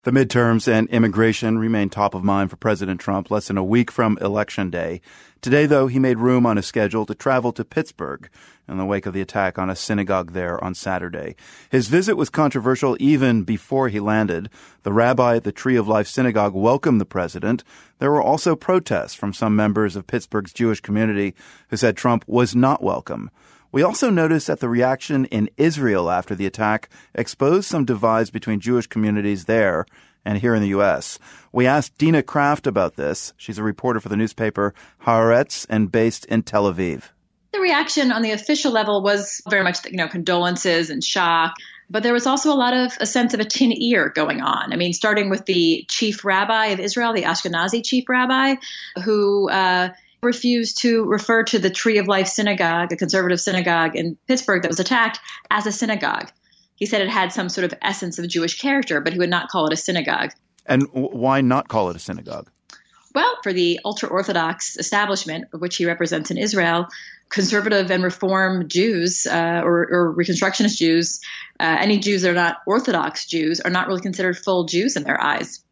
The midterms and immigration remain top of mind for President Trump less than a week from Election Day. Today, though, he made room on his schedule to travel to Pittsburgh in the wake of the attack on a synagogue there on Saturday. His visit was controversial even before he landed. The rabbi at the Tree of Life Synagogue welcomed the president. There were also protests from some members of Pittsburgh's Jewish community who said Trump was not welcome. We also noticed that the reaction in Israel after the attack exposed some divides between Jewish communities there and here in the U.S. We asked Dina Kraft about this. She's a reporter for the newspaper Haaretz and based in Tel Aviv. The reaction on the official level was very much, condolences and shock. But there was also a sense of a tin ear going on. I mean, starting with the chief rabbi of Israel, the Ashkenazi chief rabbi, who refused to refer to the Tree of Life Synagogue, a conservative synagogue in Pittsburgh that was attacked, as a synagogue. He said it had some sort of essence of Jewish character, but he would not call it a synagogue. And why not call it a synagogue? Well, for the ultra-Orthodox establishment, which he represents in Israel, conservative and reform Jews or Reconstructionist Jews, any Jews that are not Orthodox Jews are not really considered full Jews in their eyes.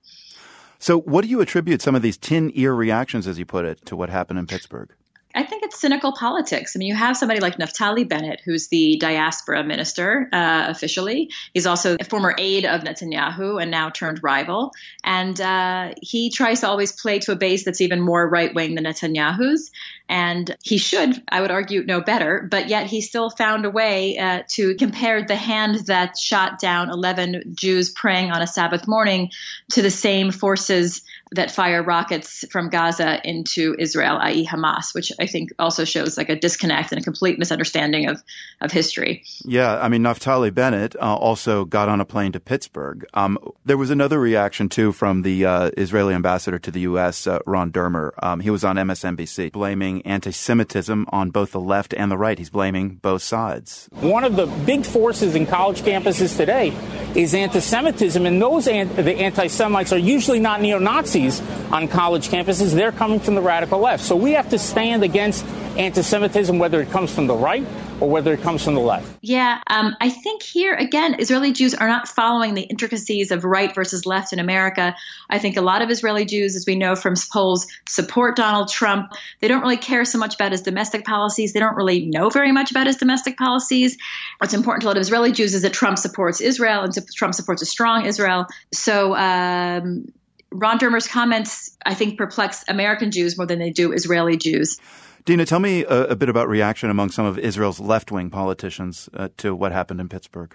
So what do you attribute some of these tin ear reactions, as you put it, to what happened in Pittsburgh? I think it's cynical politics. I mean, you have somebody like Naftali Bennett, who's the diaspora minister officially. He's also a former aide of Netanyahu and now turned rival. And he tries to always play to a base that's even more right-wing than Netanyahu's. And he should, I would argue, know better. But yet he still found a way to compare the hand that shot down 11 Jews praying on a Sabbath morning to the same forces that fire rockets from Gaza into Israel, i.e. Hamas, which I think also shows like a disconnect and a complete misunderstanding of history. Yeah, I mean, Naftali Bennett also got on a plane to Pittsburgh. There was another reaction, too, from the Israeli ambassador to the U.S., Ron Dermer. He was on MSNBC blaming anti-Semitism on both the left and the right. He's blaming both sides. One of the big forces in college campuses today is anti-Semitism, and the anti-Semites are usually not neo-Nazis on college campuses. They're coming from the radical left. So we have to stand against anti-Semitism, whether it comes from the right or whether it comes from the left. Yeah, I think here, again, Israeli Jews are not following the intricacies of right versus left in America. I think a lot of Israeli Jews, as we know from polls, support Donald Trump. They don't really care so much about his domestic policies. They don't really know very much about his domestic policies. What's important to a lot of Israeli Jews is that Trump supports Israel and Trump supports a strong Israel. So Ron Dermer's comments, I think, perplex American Jews more than they do Israeli Jews. Dina, tell me a bit about reaction among some of Israel's left-wing politicians to what happened in Pittsburgh.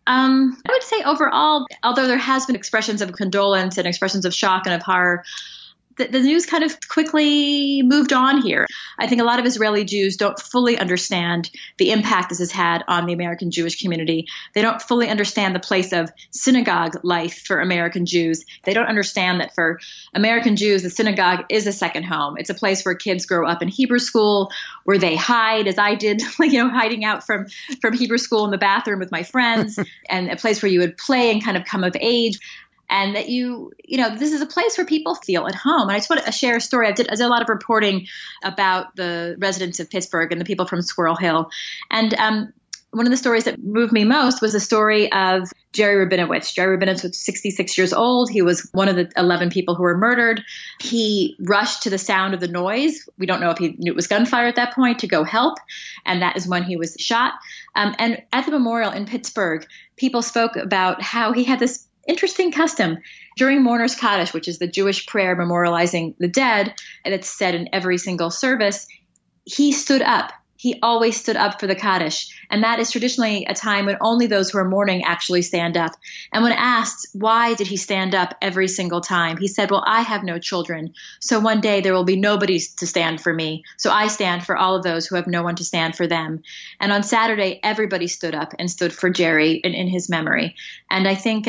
I would say overall, although there has been expressions of condolence and expressions of shock and of horror, the news kind of quickly moved on here. I think a lot of Israeli Jews don't fully understand the impact this has had on the American Jewish community. They don't fully understand the place of synagogue life for American Jews. They don't understand that for American Jews, the synagogue is a second home. It's a place where kids grow up in Hebrew school, where they hide, as I did, hiding out from Hebrew school in the bathroom with my friends, and a place where you would play and kind of come of age. And that this is a place where people feel at home. And I just want to share a story. I did a lot of reporting about the residents of Pittsburgh and the people from Squirrel Hill. And one of the stories that moved me most was the story of Jerry Rabinowitz. Jerry Rabinowitz was 66 years old. He was one of the 11 people who were murdered. He rushed to the sound of the noise. We don't know if he knew it was gunfire at that point to go help. And that is when he was shot. And at the memorial in Pittsburgh, people spoke about how he had this interesting custom. During Mourner's Kaddish, which is the Jewish prayer memorializing the dead, and it's said in every single service, he stood up. He always stood up for the Kaddish. And that is traditionally a time when only those who are mourning actually stand up. And when asked, why did he stand up every single time? He said, well, I have no children. So one day there will be nobody to stand for me. So I stand for all of those who have no one to stand for them. And on Saturday, everybody stood up and stood for Jerry in his memory. And I think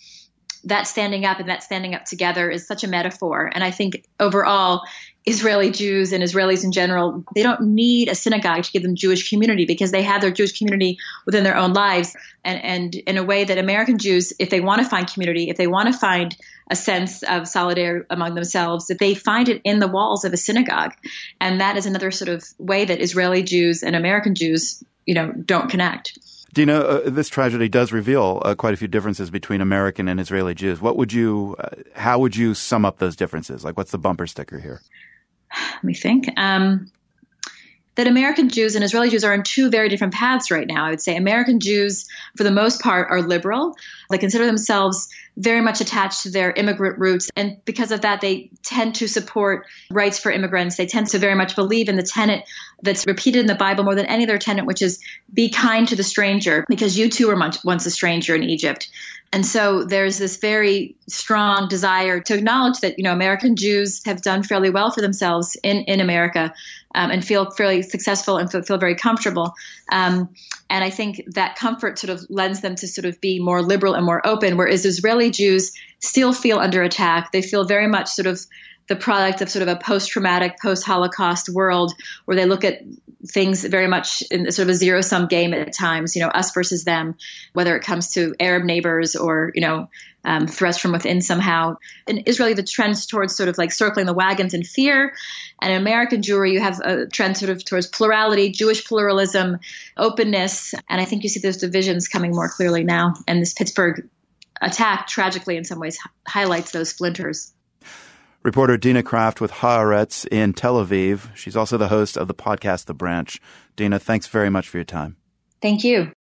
that standing up and that standing up together is such a metaphor. And I think overall, Israeli Jews and Israelis in general, they don't need a synagogue to give them Jewish community because they have their Jewish community within their own lives. And in a way that American Jews, if they want to find community, if they want to find a sense of solidarity among themselves, that they find it in the walls of a synagogue. And that is another sort of way that Israeli Jews and American Jews, don't connect. Dina, this tragedy does reveal quite a few differences between American and Israeli Jews. How would you sum up those differences? Like, what's the bumper sticker here? Let me think. That American Jews and Israeli Jews are on two very different paths right now. I would say American Jews, for the most part, are liberal. They consider themselves very much attached to their immigrant roots. And because of that, they tend to support rights for immigrants. They tend to very much believe in the tenet that's repeated in the Bible more than any other tenet, which is be kind to the stranger, because you too were once a stranger in Egypt. And so there's this very strong desire to acknowledge that, American Jews have done fairly well for themselves in America and feel fairly successful and feel very comfortable. And I think that comfort sort of lends them to sort of be more liberal and more open, whereas Israeli Jews still feel under attack. They feel very much sort of the product of sort of a post-traumatic, post-Holocaust world where they look at things very much in sort of a zero-sum game at times, us versus them, whether it comes to Arab neighbors or, threats from within somehow. In Israel, the trends towards sort of like circling the wagons in fear. And in American Jewry, you have a trend sort of towards plurality, Jewish pluralism, openness. And I think you see those divisions coming more clearly now. And this Pittsburgh attack, tragically in some ways, highlights those splinters. Reporter Dina Kraft with Haaretz in Tel Aviv. She's also the host of the podcast The Branch. Dina, thanks very much for your time. Thank you.